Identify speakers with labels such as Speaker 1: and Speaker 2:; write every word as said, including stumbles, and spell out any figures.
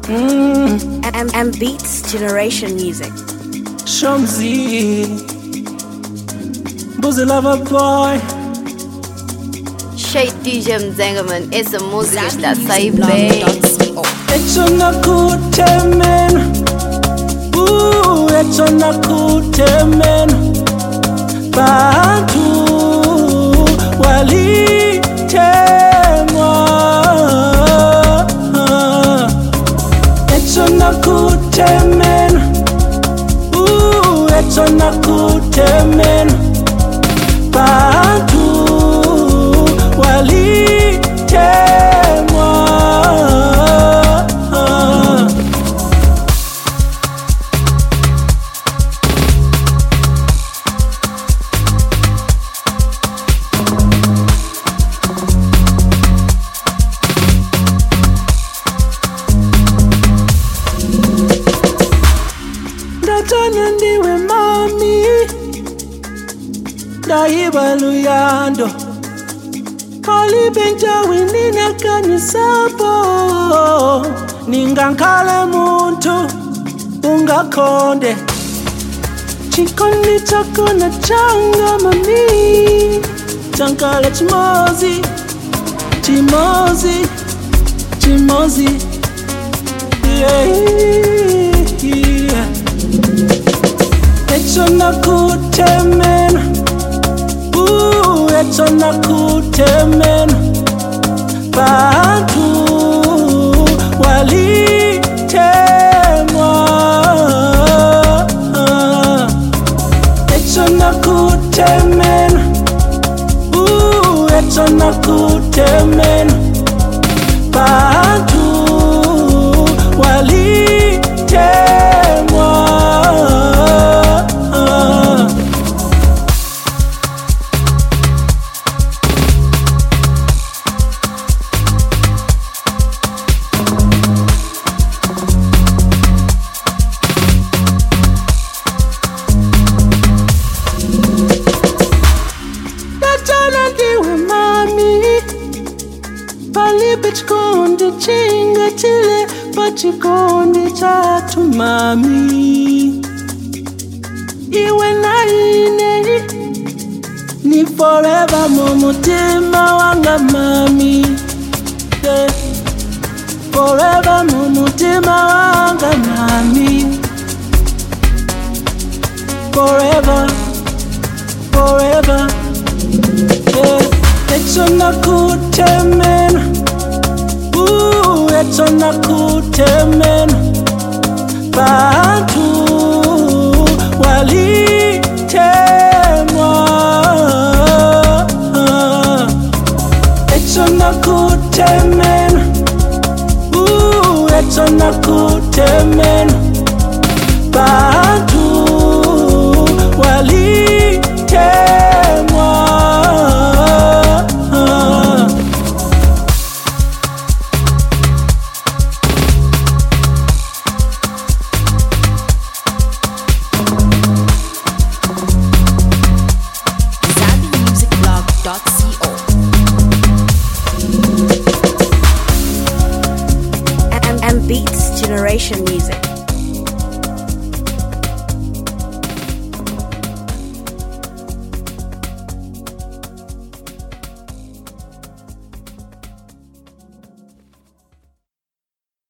Speaker 1: Mm.
Speaker 2: M M Beats Generation Music.
Speaker 1: Shomzi Buzi Lover Boy
Speaker 3: Shay D J Mzengaman, essa música está a sair bem.
Speaker 1: Echo nakutemena Uh, echo nakutemena Bantu walitemwa Echo nakutemena Uh, echo nakutemena Bantu walitemwa Ndatanya ndiwe mami Daiba luyando Kali benja winina kanisapo Ningankale muntu ungakonde Chikoni chako na changa mami Chankale chimozi Chimozi Chimozi Yeah, yeah. Echo nakutemena Uh, echo nakutemena Bantu walitemwa Echo nakutemena Uh, echo nakutemena Bantu walitemwa Chikondi chinga chile pachikondi chatu mami Iwe na ine Ni forever mumutima wanga mami yeah. Forever mumutima wanga mami Forever Forever yeah. Echo nakutemena Uh, echo nakutemena Bantu walitemwa Echo nakutemena Uh, echo nakutemena Bantu walitemwa
Speaker 2: M M Beats Generation Music.